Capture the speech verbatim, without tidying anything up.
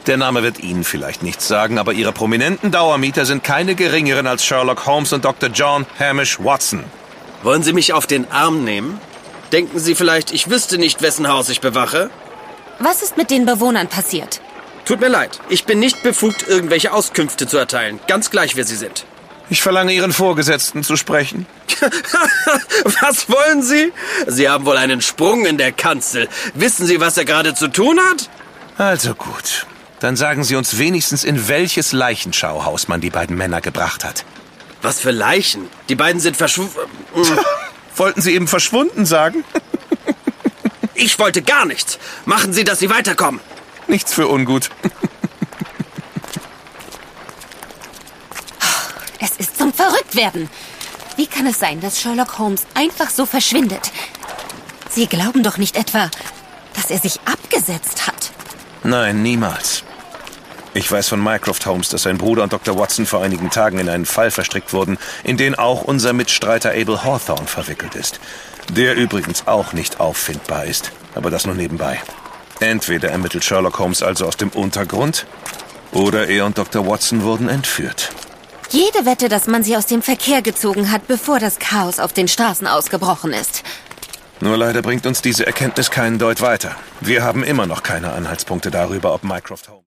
Der Name wird Ihnen vielleicht nichts sagen, aber Ihre prominenten Dauermieter sind keine geringeren als Sherlock Holmes und Doktor John Hamish Watson. Wollen Sie mich auf den Arm nehmen? Denken Sie vielleicht, ich wüsste nicht, wessen Haus ich bewache? Was ist mit den Bewohnern passiert? Tut mir leid, ich bin nicht befugt, irgendwelche Auskünfte zu erteilen. Ganz gleich, wer Sie sind. Ich verlange Ihren Vorgesetzten zu sprechen. Was wollen Sie? Sie haben wohl einen Sprung in der Kanzel. Wissen Sie, was er gerade zu tun hat? Also gut. Dann sagen Sie uns wenigstens, in welches Leichenschauhaus man die beiden Männer gebracht hat. Was für Leichen? Die beiden sind verschwunden. Wollten Sie eben verschwunden sagen? Ich wollte gar nichts. Machen Sie, dass Sie weiterkommen. Nichts für ungut. Es ist zum Verrücktwerden. Wie kann es sein, dass Sherlock Holmes einfach so verschwindet? Sie glauben doch nicht etwa, dass er sich abgesetzt hat? Nein, niemals. Ich weiß von Mycroft Holmes, dass sein Bruder und Doktor Watson vor einigen Tagen in einen Fall verstrickt wurden, in den auch unser Mitstreiter Abel Hawthorne verwickelt ist. Der übrigens auch nicht auffindbar ist, aber das nur nebenbei. Entweder ermittelt Sherlock Holmes also aus dem Untergrund, oder er und Doktor Watson wurden entführt. Jede Wette, dass man sie aus dem Verkehr gezogen hat, bevor das Chaos auf den Straßen ausgebrochen ist. Nur leider bringt uns diese Erkenntnis keinen Deut weiter. Wir haben immer noch keine Anhaltspunkte darüber, ob Mycroft Holmes...